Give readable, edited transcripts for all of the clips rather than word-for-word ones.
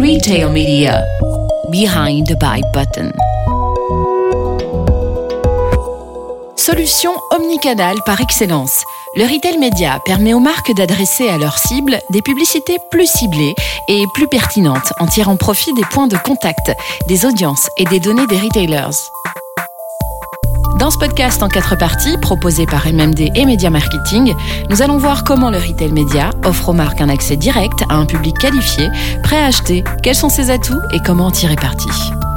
Retail Media. Behind the Buy Button. Solution omnicanale par excellence. Le retail média permet aux marques d'adresser à leurs cibles des publicités plus ciblées et plus pertinentes en tirant profit des points de contact, des audiences et des données des retailers. Dans ce podcast en 4 parties, proposé par MMD et Media Marketing, nous allons voir comment le retail média offre aux marques un accès direct à un public qualifié, prêt à acheter, quels sont ses atouts et comment en tirer parti.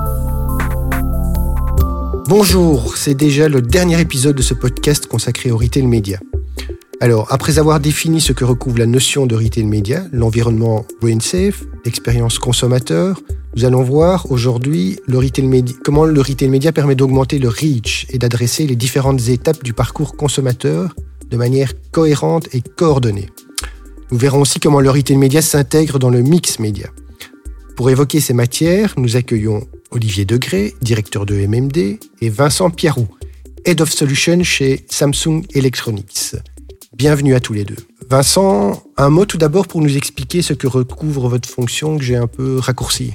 Bonjour, c'est déjà le dernier épisode de ce podcast consacré au retail média. Alors, après avoir défini ce que recouvre la notion de retail média, l'environnement brain safe, l'expérience consommateur, nous allons voir aujourd'hui comment le retail média permet d'augmenter le reach et d'adresser les différentes étapes du parcours consommateur de manière cohérente et coordonnée. Nous verrons aussi comment le retail média s'intègre dans le mix média. Pour évoquer ces matières, nous accueillons Olivier Degré, directeur de MMD, et Vincent Piarou, Head of Solutions chez Samsung Electronics. Bienvenue à tous les deux. Vincent, un mot tout d'abord pour nous expliquer ce que recouvre votre fonction que j'ai un peu raccourci.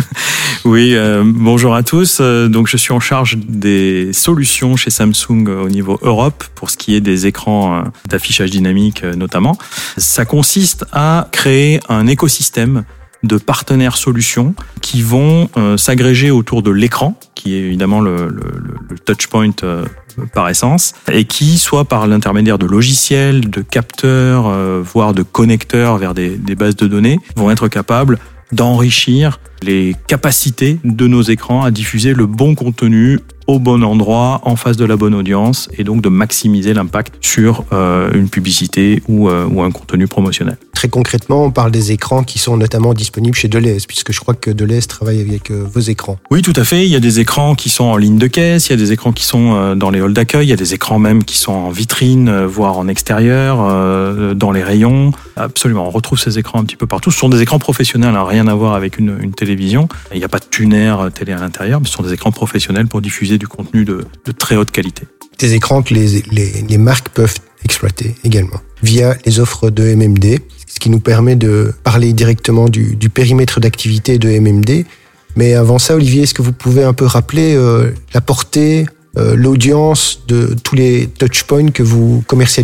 Oui, bonjour à tous. Donc, je suis en charge des solutions chez Samsung au niveau Europe pour ce qui est des écrans d'affichage dynamique notamment. Ça consiste à créer un écosystème de partenaires solutions qui vont s'agréger autour de l'écran, qui est évidemment le touchpoint par essence, et qui, soit par l'intermédiaire de logiciels, de capteurs, voire de connecteurs vers des bases de données, vont être capables d'enrichir les capacités de nos écrans à diffuser le bon contenu au bon endroit, en face de la bonne audience, et donc de maximiser l'impact sur une publicité ou un contenu promotionnel. Très concrètement, on parle des écrans qui sont notamment disponibles chez Deleuze, puisque je crois que Deleuze travaille avec vos écrans. Oui, tout à fait. Il y a des écrans qui sont en ligne de caisse, il y a des écrans qui sont dans les halls d'accueil, il y a des écrans même qui sont en vitrine, voire en extérieur, dans les rayons. Absolument, on retrouve ces écrans un petit peu partout. Ce sont des écrans professionnels, rien à voir avec une télévision. Il n'y a pas de tuner télé à l'intérieur, mais ce sont des écrans professionnels pour diffuser du contenu de très haute qualité. Des écrans que les marques peuvent exploiter également via les offres de MMD, ce qui nous permet de parler directement du périmètre d'activité de MMD. Mais avant ça, Olivier, est-ce que vous pouvez un peu rappeler la portée, l'audience de tous les touchpoints que vous commercialisez ?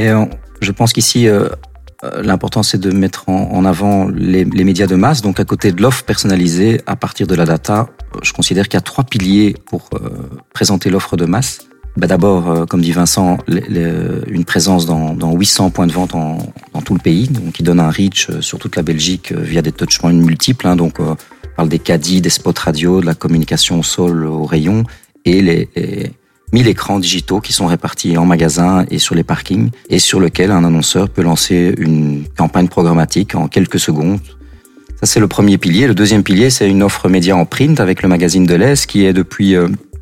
Je pense qu'ici, l'important, c'est de mettre en avant les médias de masse. Donc, à côté de l'offre personnalisée, à partir de la data, je considère qu'il y a 3 piliers pour présenter l'offre de masse. D'abord, comme dit Vincent, une présence dans 800 points de vente dans tout le pays, donc qui donne un reach sur toute la Belgique via des touchpoints multiples. Donc, on parle des caddies, des spots radio, de la communication au sol, au rayon, et les 1000 écrans digitaux qui sont répartis en magasin et sur les parkings, et sur lequel un annonceur peut lancer une campagne programmatique en quelques secondes. Ça, c'est le premier pilier. Le deuxième pilier, c'est une offre média en print avec le magazine Deleuze, qui est depuis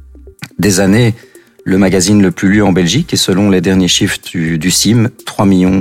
des années le magazine le plus lu en Belgique, et selon les derniers chiffres du CIM, 3,8 millions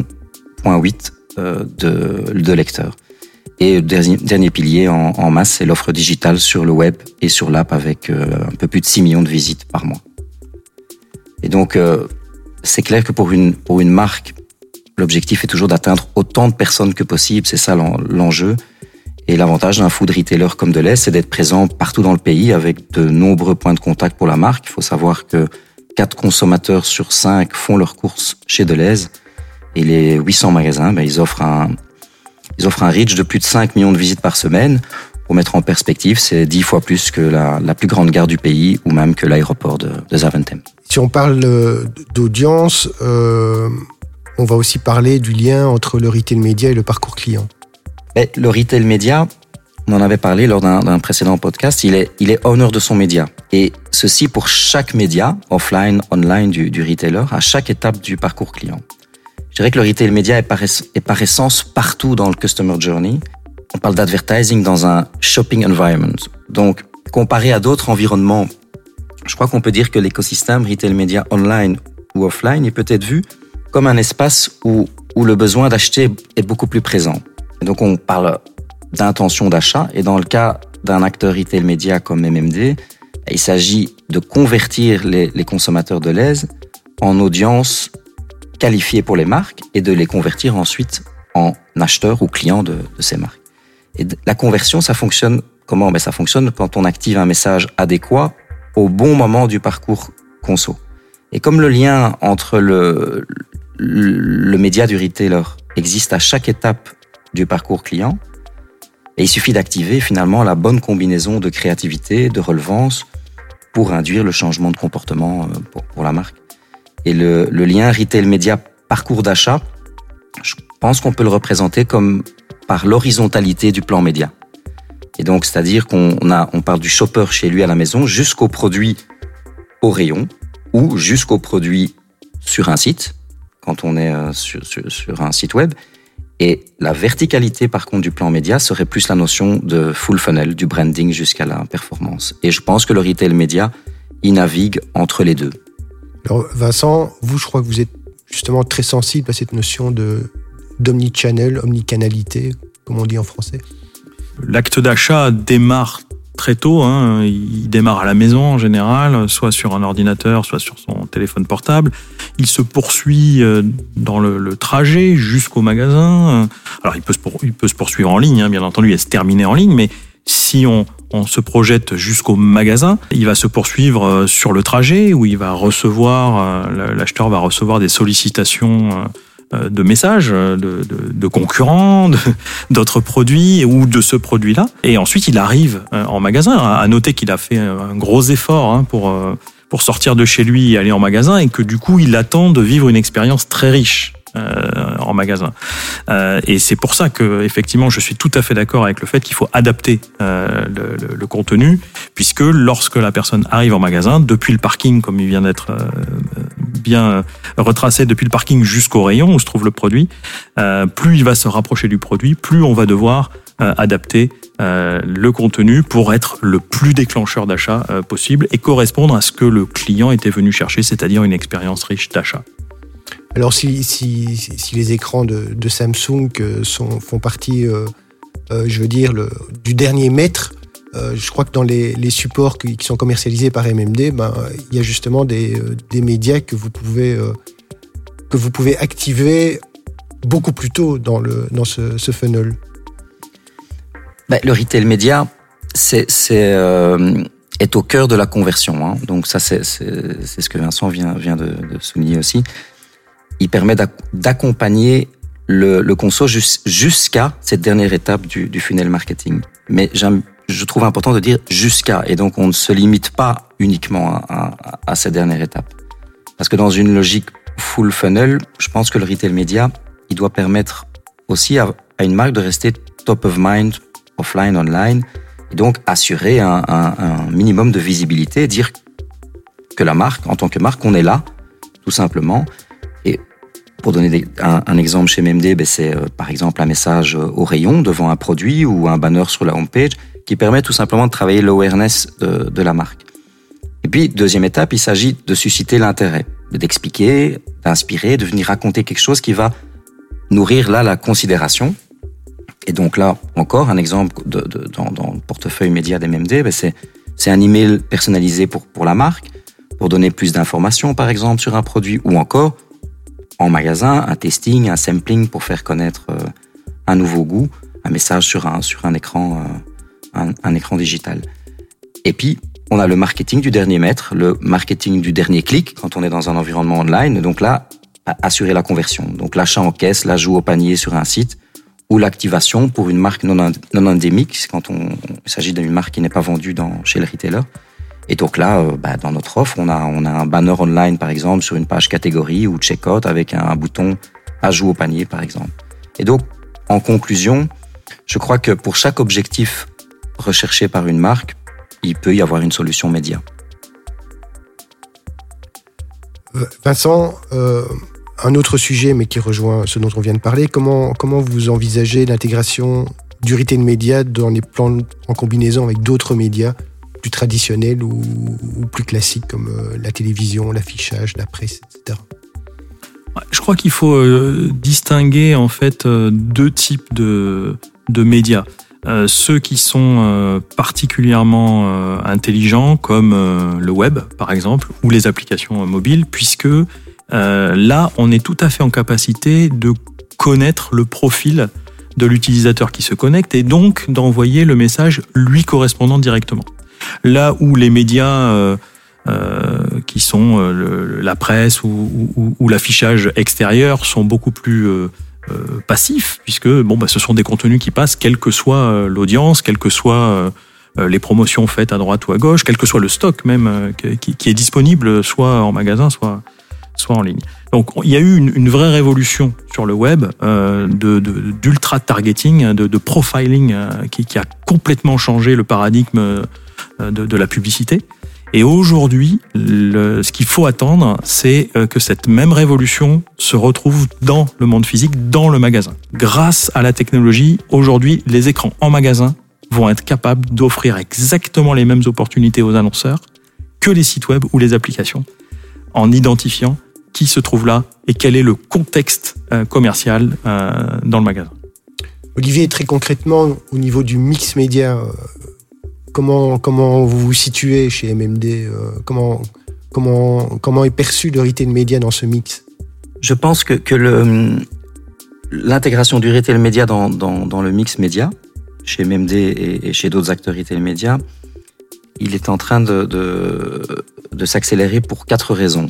de lecteurs. Et le dernier pilier en masse, c'est l'offre digitale sur le web et sur l'app avec un peu plus de 6 millions de visites par mois. Et donc, c'est clair que pour une marque, l'objectif est toujours d'atteindre autant de personnes que possible. C'est ça l'enjeu. Et l'avantage d'un food retailer comme Deleuze, c'est d'être présent partout dans le pays avec de nombreux points de contact pour la marque. Il faut savoir que 4 consommateurs sur 5 font leurs courses chez Deleuze. Et les 800 magasins, ils offrent un reach de plus de 5 millions de visites par semaine. Pour mettre en perspective, c'est 10 fois plus que la plus grande gare du pays ou même que l'aéroport de Zaventem. Si on parle d'audience, on va aussi parler du lien entre le retail média et le parcours client. Le retail média, on en avait parlé lors d'un précédent podcast, il est owner de son média. Et ceci pour chaque média, offline, online du retailer, à chaque étape du parcours client. Je dirais que le retail média est par essence partout dans le customer journey. On parle d'advertising dans un shopping environment. Donc, comparé à d'autres environnements, je crois qu'on peut dire que l'écosystème retail média online ou offline est peut-être vu comme un espace où le besoin d'acheter est beaucoup plus présent. Et donc, on parle d'intention d'achat. Et dans le cas d'un acteur retail média comme MMD, il s'agit de convertir les consommateurs de Deleuze en audience qualifiée pour les marques et de les convertir ensuite en acheteurs ou clients de ces marques. Et la conversion, ça fonctionne comment? Ça fonctionne quand on active un message adéquat au bon moment du parcours conso. Et comme le lien entre le média du retailer existe à chaque étape du parcours client, et il suffit d'activer finalement la bonne combinaison de créativité, de relevance pour induire le changement de comportement pour la marque. Et le lien retail média parcours d'achat, je pense qu'on peut le représenter comme par l'horizontalité du plan média. Et donc, c'est-à-dire qu'on part du shopper chez lui à la maison jusqu'au produit au rayon ou jusqu'au produit sur un site, quand on est sur un site web. Et la verticalité, par contre, du plan média serait plus la notion de full funnel, du branding jusqu'à la performance. Et je pense que le retail média, il navigue entre les deux. Alors, Vincent, vous, je crois que vous êtes justement très sensible à cette notion d'omnichannel, omnicanalité, comme on dit en français. L'acte d'achat démarre très tôt, il démarre à la maison en général, soit sur un ordinateur, soit sur son téléphone portable. Il se poursuit dans le trajet jusqu'au magasin. Alors il peut se poursuivre en ligne, bien entendu, et se terminer en ligne, mais si on se projette jusqu'au magasin, il va se poursuivre sur le trajet où il va recevoir, l'acheteur va recevoir des sollicitations de messages de concurrents, d'autres produits ou de ce produit-là. Et ensuite, il arrive en magasin. À noter qu'il a fait un gros effort pour sortir de chez lui et aller en magasin et que du coup, il attend de vivre une expérience très riche en magasin. Et c'est pour ça que, effectivement, je suis tout à fait d'accord avec le fait qu'il faut adapter le contenu, puisque lorsque la personne arrive en magasin, depuis le parking, comme il vient d'être bien retracé, depuis le parking jusqu'au rayon où se trouve le produit, plus il va se rapprocher du produit, plus on va devoir adapter le contenu pour être le plus déclencheur d'achat possible et correspondre à ce que le client était venu chercher, c'est-à-dire une expérience riche d'achat. Alors si les écrans de Samsung font partie, je veux dire, du dernier maître, je crois que dans les supports qui sont commercialisés par MMD, il y a justement des médias que vous pouvez activer beaucoup plus tôt dans ce funnel. Le retail média, est au cœur de la conversion. Donc ça, c'est ce que Vincent vient de souligner aussi. Il permet d'accompagner le conso jusqu'à cette dernière étape du funnel marketing. Mais je trouve important de dire jusqu'à, et donc on ne se limite pas uniquement à cette dernière étape. Parce que dans une logique full funnel, je pense que le retail média, il doit permettre aussi à une marque de rester top of mind, offline, online, et donc assurer un minimum de visibilité, dire que la marque, en tant que marque, on est là, tout simplement. Et pour donner un exemple chez MMD, c'est par exemple un message au rayon devant un produit ou un banner sur la homepage qui permet tout simplement de travailler l'awareness de la marque. Et puis, deuxième étape, il s'agit de susciter l'intérêt, d'expliquer, d'inspirer, de venir raconter quelque chose qui va nourrir là la considération. Et donc là, encore un exemple dans le portefeuille média d'MMD, c'est un email personnalisé pour la marque, pour donner plus d'informations, par exemple, sur un produit, ou encore, en magasin, un testing, un sampling pour faire connaître un nouveau goût, un message sur un écran, un écran digital. Et puis, on a le marketing du dernier mètre, le marketing du dernier clic, quand on est dans un environnement online. Donc là, assurer la conversion. Donc l'achat en caisse, l'ajout au panier sur un site, ou l'activation pour une marque non endémique, quand il s'agit d'une marque qui n'est pas vendue chez le retailer. Et donc là, dans notre offre, on a un banner online, par exemple, sur une page catégorie ou checkout avec un bouton ajout au panier, par exemple. Et donc, en conclusion, je crois que pour chaque objectif recherché par une marque, il peut y avoir une solution média. Vincent, un autre sujet, mais qui rejoint ce dont on vient de parler, comment vous envisagez l'intégration du retail média dans les plans en combinaison avec d'autres médias plus traditionnels ou plus classiques comme la télévision, l'affichage, la presse, etc. Je crois qu'il faut distinguer en fait deux types de médias. Ceux qui sont particulièrement intelligents, comme le web par exemple, ou les applications mobiles, puisque là on est tout à fait en capacité de connaître le profil de l'utilisateur qui se connecte et donc d'envoyer le message lui correspondant directement. Là où les médias qui sont la presse ou l'affichage extérieur sont beaucoup plus passifs, puisque ce sont des contenus qui passent quelle que soit l'audience, quelle que soit les promotions faites à droite ou à gauche, quel que soit le stock même qui est disponible soit en magasin, soit en ligne. Donc il y a eu une vraie révolution sur le web d'ultra targeting, de profiling qui a complètement changé le paradigme de la publicité. Et aujourd'hui, ce qu'il faut attendre, c'est que cette même révolution se retrouve dans le monde physique, dans le magasin. Grâce à la technologie, aujourd'hui, les écrans en magasin vont être capables d'offrir exactement les mêmes opportunités aux annonceurs que les sites web ou les applications, en identifiant qui se trouve là et quel est le contexte commercial dans le magasin. Olivier, très concrètement, au niveau du mix média, comment vous vous situez chez MMD, comment est perçu le retail média dans ce mix? Je pense que l'intégration du retail média dans le mix média, chez MMD et chez d'autres acteurs retail média, il est en train de s'accélérer pour 4 raisons.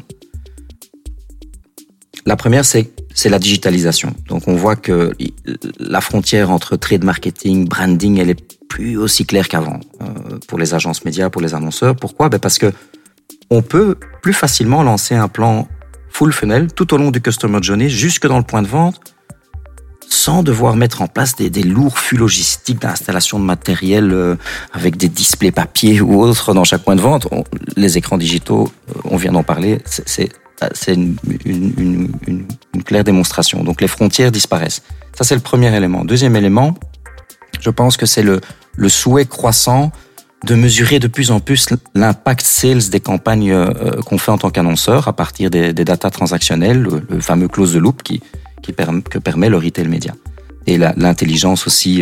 La première, c'est la digitalisation. Donc, on voit que la frontière entre trade marketing, branding, elle est plus aussi claire qu'avant pour les agences médias, pour les annonceurs. Pourquoi? Parce que on peut plus facilement lancer un plan full funnel tout au long du customer journey, jusque dans le point de vente, sans devoir mettre en place des lourds flux logistiques d'installation de matériel avec des displays papier ou autres dans chaque point de vente. Les écrans digitaux, on vient d'en parler, c'est une claire démonstration. Donc les frontières disparaissent. Ça, c'est le premier élément. Deuxième élément, je pense que c'est le souhait croissant de mesurer de plus en plus l'impact sales des campagnes qu'on fait en tant qu'annonceur à partir des datas transactionnelles, le fameux close the loop que permet le retail média. Et l'intelligence aussi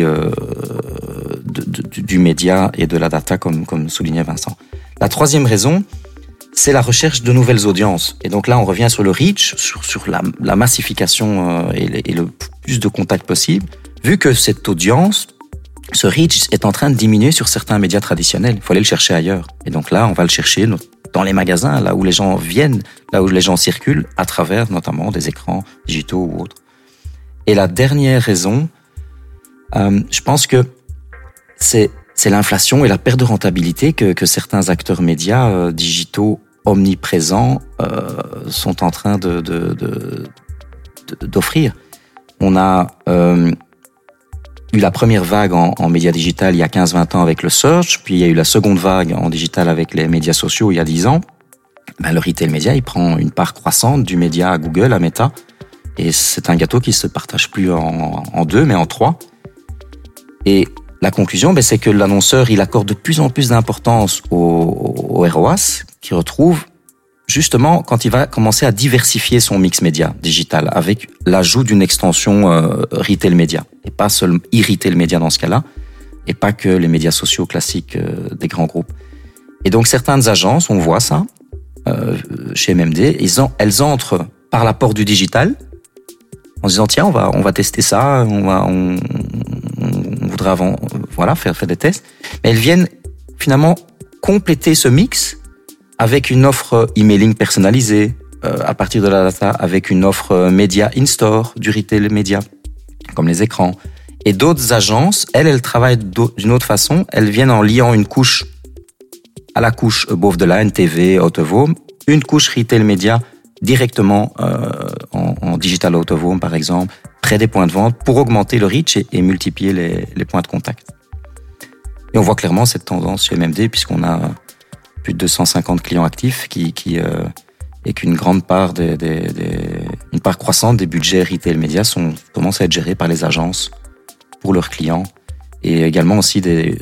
du média et de la data, comme soulignait Vincent. La troisième raison, c'est la recherche de nouvelles audiences. Et donc là, on revient sur le reach, sur la massification et le plus de contacts possible. Vu que cette audience, ce reach est en train de diminuer sur certains médias traditionnels. Il faut aller le chercher ailleurs. Et donc là, on va le chercher dans les magasins, là où les gens viennent, là où les gens circulent, à travers notamment des écrans digitaux ou autres. Et la dernière raison, je pense que c'est l'inflation et la perte de rentabilité que certains acteurs médias digitaux omniprésents sont en train d'offrir. On a eu la première vague en médias digital il y a 15-20 ans avec le search, puis il y a eu la seconde vague en digital avec les médias sociaux il y a 10 ans. Le retail média, il prend une part croissante du média à Google, à Meta, et c'est un gâteau qui se partage plus en 2, mais en 3. Et la conclusion, c'est que l'annonceur, il accorde de plus en plus d'importance au ROAS, qui retrouve justement quand il va commencer à diversifier son mix média digital avec l'ajout d'une extension retail média, et pas seulement e-retail média dans ce cas-là, et pas que les médias sociaux classiques des grands groupes. Et donc certaines agences, on voit ça chez MMD, elles entrent par la porte du digital en disant tiens, on va tester ça, on voudrait faire des tests, mais elles viennent finalement compléter ce mix avec une offre emailing personnalisée à partir de la data, avec une offre média in-store du retail média, comme les écrans. Et d'autres agences, elles travaillent d'une autre façon. Elles viennent en liant une couche à la couche above the line, TV, out of home, une couche retail média directement en digital out of home, par exemple, près des points de vente, pour augmenter le reach et multiplier les points de contact. Et on voit clairement cette tendance chez MMD, puisqu'on a plus de 250 clients actifs et qu'une grande part une part croissante des budgets retail média commencent à être gérés par les agences pour leurs clients, et également aussi des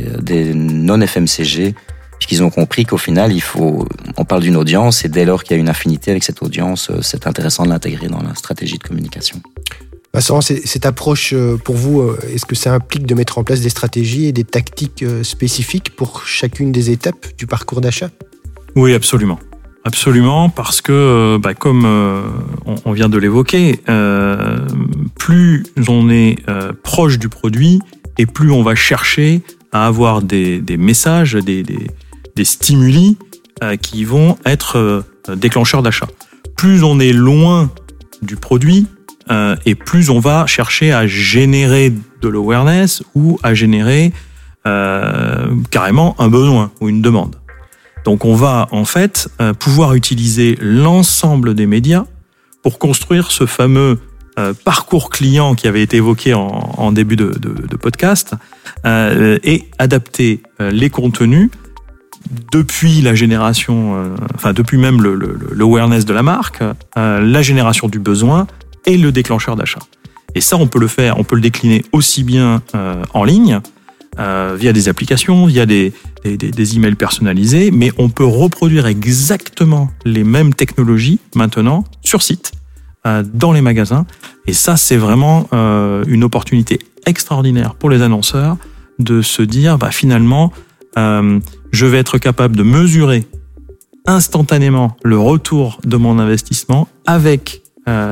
non-FMCG, puisqu'ils ont compris qu'au final, on parle d'une audience, et dès lors qu'il y a une affinité avec cette audience, c'est intéressant de l'intégrer dans la stratégie de communication. Vincent, cette approche, pour vous, est-ce que ça implique de mettre en place des stratégies et des tactiques spécifiques pour chacune des étapes du parcours d'achat ? Oui, absolument. absolument, parce que comme on vient de l'évoquer, plus on est proche du produit et plus on va chercher à avoir des messages, des stimuli qui vont être déclencheurs d'achat. Plus on est loin du produit et plus on va chercher à générer de l'awareness ou à générer carrément un besoin ou une demande. Donc on va en fait pouvoir utiliser l'ensemble des médias pour construire ce fameux parcours client qui avait été évoqué en début de podcast et adapter les contenus depuis la génération, depuis même l'awareness de la marque, la génération du besoin et le déclencheur d'achat. Et ça, on peut le décliner aussi bien en ligne, via des applications, via des emails personnalisés, mais on peut reproduire exactement les mêmes technologies maintenant sur site, dans les magasins. Et ça, c'est vraiment une opportunité extraordinaire pour les annonceurs de se dire, finalement, je vais être capable de mesurer instantanément le retour de mon investissement avec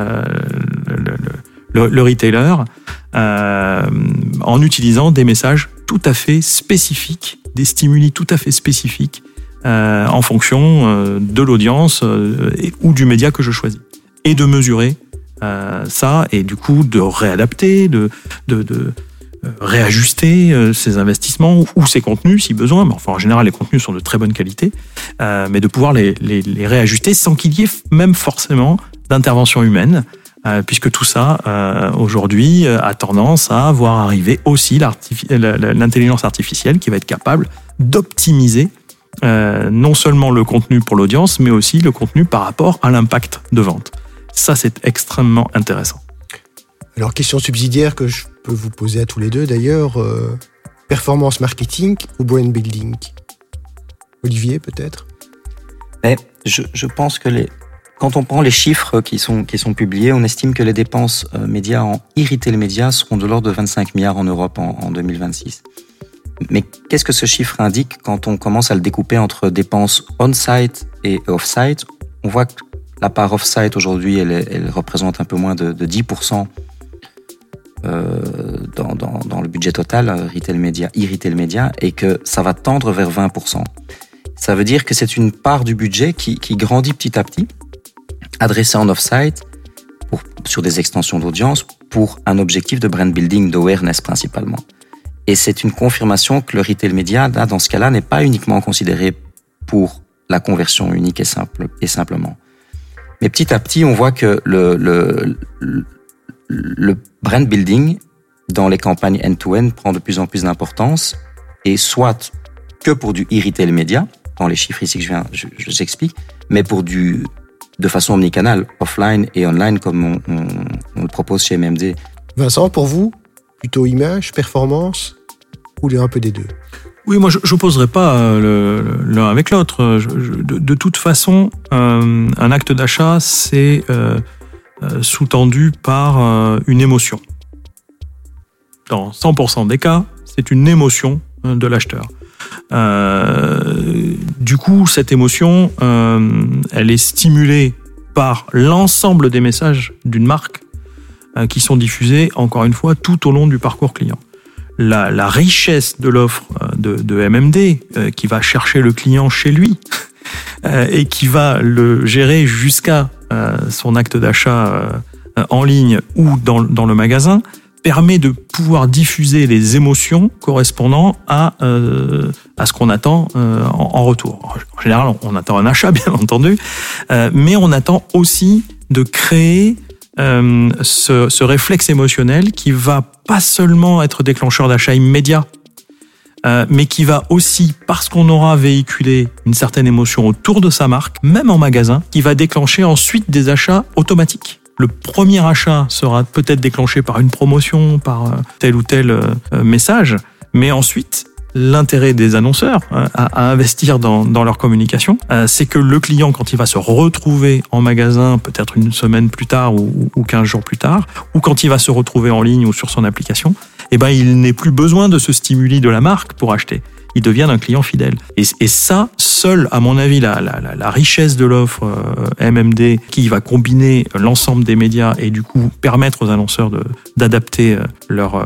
le retailer en utilisant des messages tout à fait spécifiques, des stimuli tout à fait spécifiques en fonction de l'audience ou du média que je choisis. Et de mesurer ça et du coup de réadapter, de réajuster ses investissements ou ses contenus si besoin. Mais enfin, en général, les contenus sont de très bonne qualité, mais de pouvoir les réajuster sans qu'il y ait même forcément d'intervention humaine, puisque tout ça, aujourd'hui, a tendance à voir arriver aussi l'intelligence artificielle qui va être capable d'optimiser non seulement le contenu pour l'audience, mais aussi le contenu par rapport à l'impact de vente. Ça, c'est extrêmement intéressant. Alors, question subsidiaire que je peux vous poser à tous les deux d'ailleurs, performance marketing ou brand building? Olivier, peut-être? Je pense que quand on prend les chiffres qui sont publiés, on estime que les dépenses médias en e-retail médias seront de l'ordre de 25 milliards en Europe en 2026. Mais qu'est-ce que ce chiffre indique quand on commence à le découper entre dépenses on-site et off-site? On voit que la part off-site aujourd'hui, elle représente un peu moins de 10% dans le budget total e-retail média, et que ça va tendre vers 20%. Ça veut dire que c'est une part du budget qui grandit petit à petit, adressée en off-site sur des extensions d'audience pour un objectif de brand building, d'awareness principalement. Et c'est une confirmation que le retail média, là, dans ce cas-là, n'est pas uniquement considéré pour la conversion unique et simplement. Mais petit à petit, on voit que le brand building dans les campagnes end-to-end prend de plus en plus d'importance, et soit que pour du e-retail média, dans les chiffres ici que je vous explique, mais de façon omnicanale, offline et online, comme on le propose chez MMD. Vincent, pour vous, plutôt image, performance, ou un peu des deux? Oui, moi, je n'opposerai pas l'un avec l'autre. De toute façon, un acte d'achat, c'est sous-tendu par une émotion. Dans 100% des cas, c'est une émotion de l'acheteur. Du coup, cette émotion, elle est stimulée par l'ensemble des messages d'une marque qui sont diffusés, encore une fois, tout au long du parcours client. La richesse de l'offre de MMD, qui va chercher le client chez lui et qui va le gérer jusqu'à son acte d'achat en ligne ou dans le magasin, permet de pouvoir diffuser les émotions correspondant à ce qu'on attend en retour. En général, on attend un achat, bien entendu, mais on attend aussi de créer ce réflexe émotionnel qui va pas seulement être déclencheur d'achat immédiat, mais qui va aussi, parce qu'on aura véhiculé une certaine émotion autour de sa marque, même en magasin, qui va déclencher ensuite des achats automatiques. Le premier achat sera peut-être déclenché par une promotion, par tel ou tel message, mais ensuite, l'intérêt des annonceurs à investir dans leur communication, c'est que le client, quand il va se retrouver en magasin, peut-être une semaine plus tard ou 15 jours plus tard, ou quand il va se retrouver en ligne ou sur son application, il n'ait plus besoin de ce stimuli de la marque pour acheter. ils deviennent un client fidèle. Et ça, seul, à mon avis, la richesse de l'offre MMD, qui va combiner l'ensemble des médias et du coup permettre aux annonceurs d'adapter leur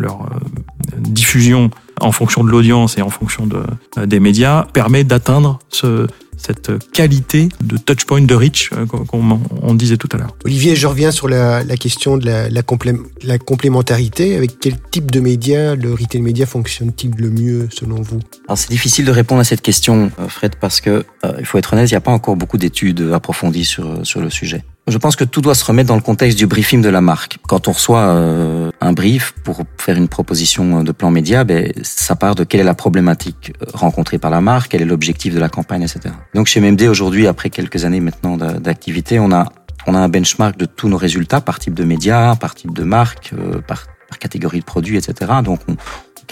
diffusion en fonction de l'audience et en fonction des médias, permet d'atteindre cette qualité de touchpoint, de reach qu'on disait tout à l'heure. Olivier, je reviens sur la question de la complémentarité. Avec quel type de médias le retail média fonctionne-t-il le mieux selon vous? Alors c'est difficile de répondre à cette question, Fred, parce que il faut être honnête, il n'y a pas encore beaucoup d'études approfondies sur le sujet. Je pense que tout doit se remettre dans le contexte du briefing de la marque. Quand on reçoit un brief pour faire une proposition de plan média, ça part de quelle est la problématique rencontrée par la marque, quel est l'objectif de la campagne, etc. Donc chez MMD aujourd'hui, après quelques années maintenant d'activité, on a un benchmark de tous nos résultats par type de média, par type de marque, par catégorie de produits, etc. Donc on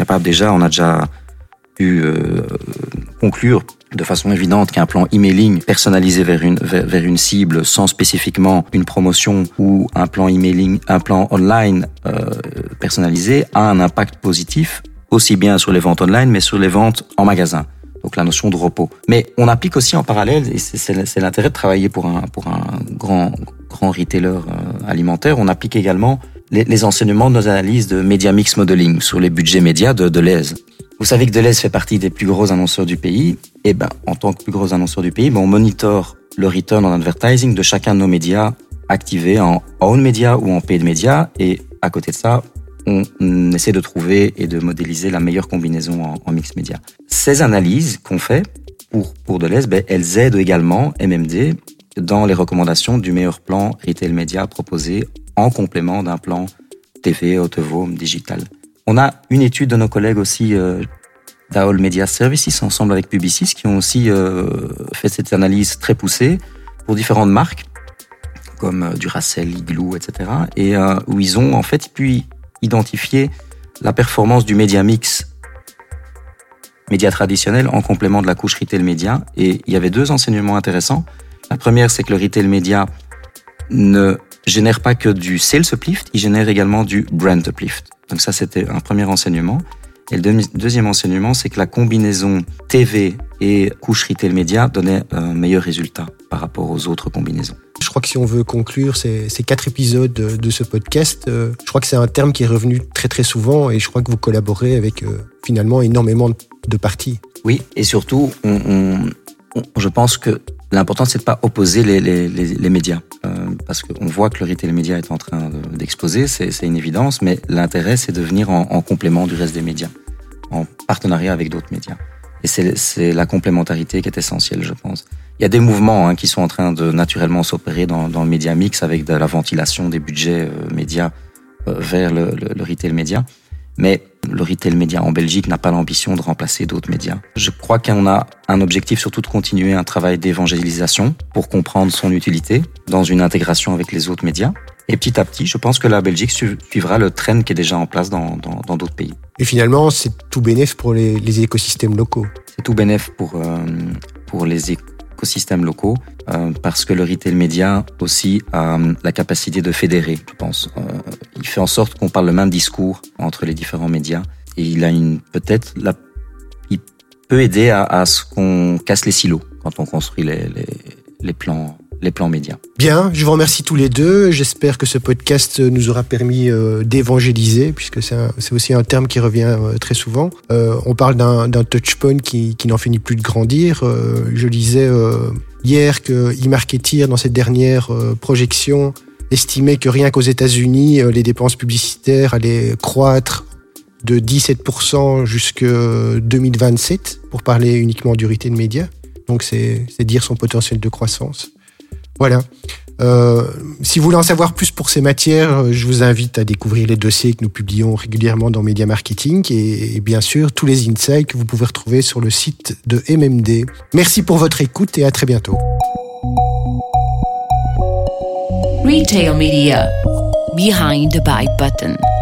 a déjà pu conclure de façon évidente qu'un plan emailing personnalisé vers une cible sans spécifiquement une promotion ou un plan emailing, un plan online personnalisé a un impact positif aussi bien sur les ventes online mais sur les ventes en magasin. Donc la notion de repos. Mais on applique aussi en parallèle, et c'est l'intérêt de travailler pour un grand retailer alimentaire, on applique également les enseignements de nos analyses de Media Mix Modeling sur les budgets médias de Delhaize. Vous savez que Delhaize fait partie des plus gros annonceurs du pays. Et en tant que plus gros annonceur du pays, on monitore le return on advertising de chacun de nos médias activés en own media ou en paid media. Et à côté de ça, on essaie de trouver et de modéliser la meilleure combinaison en mix média. Ces analyses qu'on fait pour Delhaize, elles aident également MMD dans les recommandations du meilleur plan retail média proposé en complément d'un plan TV, out-of-home, digital. On a une étude de nos collègues aussi d'AOL Media Services, ensemble avec Publicis, qui ont aussi fait cette analyse très poussée pour différentes marques, comme Duracell, Igloo, etc. Et où ils ont en fait pu identifier la performance du média mix, média traditionnel, en complément de la couche retail média. Et il y avait 2 enseignements intéressants. La première, c'est que le retail média ne génère pas que du sales uplift, il génère également du brand uplift. Donc ça, c'était un premier enseignement. Et le deuxième enseignement, c'est que la combinaison TV et couche retail média donnait un meilleur résultat par rapport aux autres combinaisons. Je crois que si on veut conclure ces 4 épisodes de ce podcast, je crois que c'est un terme qui est revenu très très souvent et je crois que vous collaborez avec finalement énormément de parties. Oui, et surtout, je pense que l'important, c'est de pas opposer les médias. Parce qu'on voit que le retail média est en train d'exploser, c'est une évidence, mais l'intérêt, c'est de venir en complément du reste des médias, en partenariat avec d'autres médias. Et c'est la complémentarité qui est essentielle, je pense. Il y a des mouvements qui sont en train de naturellement s'opérer dans le média mix avec de la ventilation des budgets médias vers le retail média. Mais le retail média en Belgique n'a pas l'ambition de remplacer d'autres médias. Je crois qu'on a un objectif surtout de continuer un travail d'évangélisation pour comprendre son utilité dans une intégration avec les autres médias. Et petit à petit, je pense que la Belgique suivra le trend qui est déjà en place dans d'autres pays. Et finalement, c'est tout bénef pour les écosystèmes locaux. C'est tout bénef pour les écosystèmes locaux parce que le retail média aussi a la capacité de fédérer, je pense. Il fait en sorte qu'on parle le même discours entre les différents médias et il peut aider à ce qu'on casse les silos quand on construit les plans médias. Bien, je vous remercie tous les deux. J'espère que ce podcast nous aura permis d'évangéliser, puisque c'est aussi un terme qui revient très souvent. On parle d'un touchpoint qui n'en finit plus de grandir. Je lisais hier que eMarketer, dans cette dernière projection, estimait que rien qu'aux États-Unis, les dépenses publicitaires allaient croître de 17% jusqu'en 2027, pour parler uniquement du retail média. Donc c'est dire son potentiel de croissance. Voilà. Si vous voulez en savoir plus pour ces matières, je vous invite à découvrir les dossiers que nous publions régulièrement dans Media Marketing et bien sûr tous les insights que vous pouvez retrouver sur le site de MMD. Merci pour votre écoute et à très bientôt. Retail Media. Behind the Buy Button.